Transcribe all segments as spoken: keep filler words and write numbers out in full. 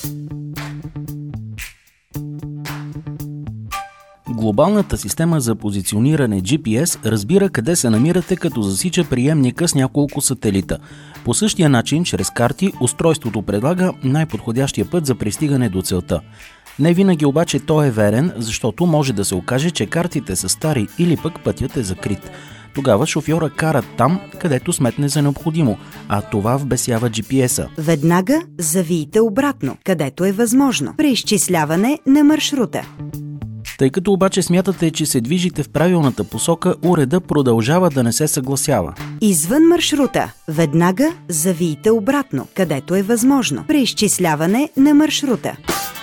Глобалната система за позициониране Джи Пи Ес разбира къде се намирате, като засича приемника с няколко сателита. По същия начин, чрез карти, устройството предлага най-подходящия път за пристигане до целта. Не винаги обаче той е верен, защото може да се окаже, че картите са стари или пък пътят е закрит. Тогава шофьора кара там, където сметне за необходимо, а това вбесява Джи Пи Ес-а. Веднага завийте обратно, където е възможно. Преизчисляване на маршрута. Тъй като обаче смятате, че се движите в правилната посока, уреда продължава да не се съгласява. Извън маршрута. Веднага завийте обратно, където е възможно. Преизчисляване на маршрута.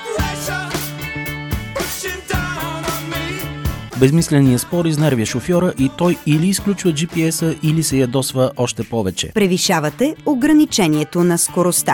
Безмисленият спор изнервя шофьора и той или изключва Джи Пи Ес-а, или се ядосва още повече. Превишавате ограничението на скоростта.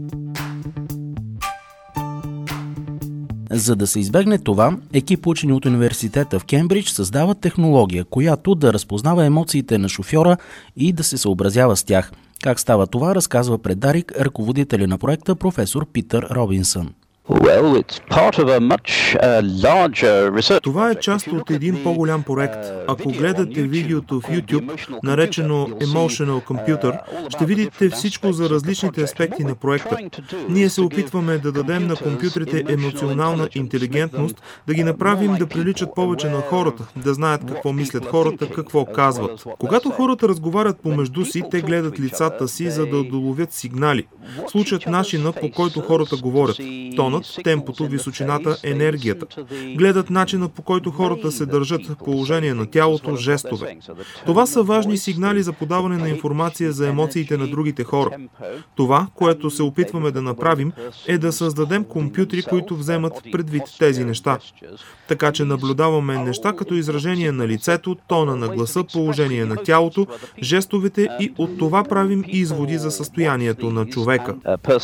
За да се избегне това, екип учени от университета в Кембридж създава технология, която да разпознава емоциите на шофьора и да се съобразява с тях. Как става това, разказва пред Дарик ръководителя на проекта професор Питър Робинсън. Well, it's part of a much, uh, larger research. Това е част от един по-голям проект. Ако гледате видеото в YouTube, наречено Emotional Computer, ще видите всичко за различните аспекти на проекта. Ние се опитваме да дадем на компютрите емоционална интелигентност, да ги направим да приличат повече на хората, да знаят какво мислят хората, какво казват. Когато хората разговарят помежду си, те гледат лицата си, за да доловят сигнали. Слушат начина, по който хората говорят. Тонът, темпото, височината, енергията. Гледат начина, по който хората се държат, положение на тялото, жестове. Това са важни сигнали за подаване на информация за емоциите на другите хора. Това, което се опитваме да направим, е да създадем компютри, които вземат предвид тези неща. Така че наблюдаваме неща като изражение на лицето, тона на гласа, положение на тялото, жестовете и от това правим изводи за състоянието на човека.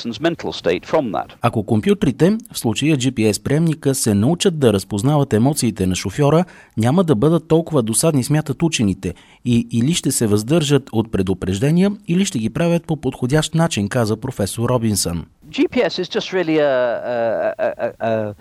Ако компютрите, в случая Джи Пи Ес приемника, се научат да разпознават емоциите на шофьора, няма да бъдат толкова досадни, смятат учените, и или ще се въздържат от предупреждения, или ще ги правят по подходящ начин, каза професор Робинсън. Джи Пи Ес is just really a, a, a, a...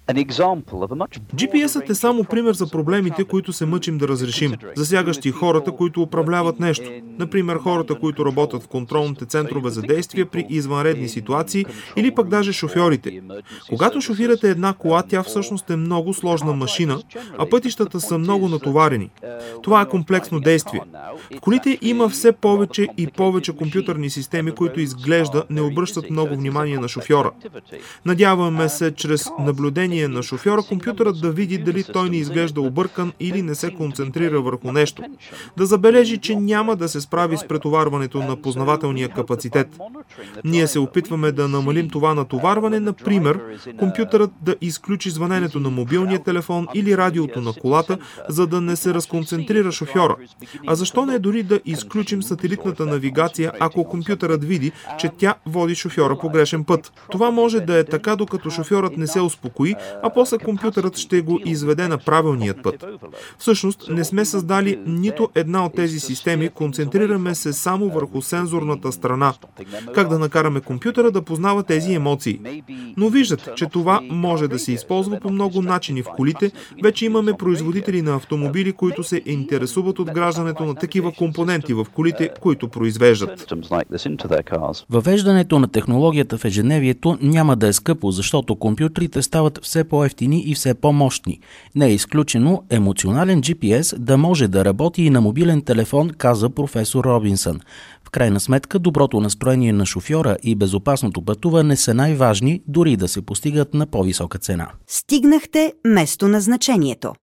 Джи Пи Ес-ът е само пример за проблемите, които се мъчим да разрешим, засягащи хората, които управляват нещо. Например, хората, които работят в контролните центрове за действия при извънредни ситуации, или пък даже шофьорите. Когато шофирате една кола, тя всъщност е много сложна машина, а пътищата са много натоварени. Това е комплексно действие. В колите има все повече и повече компютърни системи, които изглежда не обръщат много внимание на шофьора. Надяваме се, чрез наблюдение на шофьора, компютърът да види дали той не изглежда объркан или не се концентрира върху нещо. Да забележи, че няма да се справи с претоварването на познавателния капацитет. Ние се опитваме да намалим това натоварване, например, компютърът да изключи звъненето на мобилния телефон или радиото на колата, за да не се разконцентрира шофьора. А защо не дори да изключим сателитната навигация, ако компютърът види, че тя води шофьора по грешен път? Това може да е така, докато шофьорът не се успокои, а после компютърът ще го изведе на правилният път. Всъщност, не сме създали нито една от тези системи, концентрираме се само върху сензорната страна. Как да накараме компютъра да познава тези емоции. Но виждате, че това може да се използва по много начини в колите. Вече имаме производители на автомобили, които се интересуват от граждането на такива компоненти в колите, които произвеждат. Въвеждането на технологията в ежедневието няма да е скъпо, защото компютрите стават все по-евтини и все по-мощни. Не е изключено емоционален Джи Пи Ес да може да работи и на мобилен телефон, каза професор Робинсън. В крайна сметка, доброто настроение на шофьора и безопасното пътуване са най-важни, дори да се постигат на по-висока цена. Стигнахте местоназначението.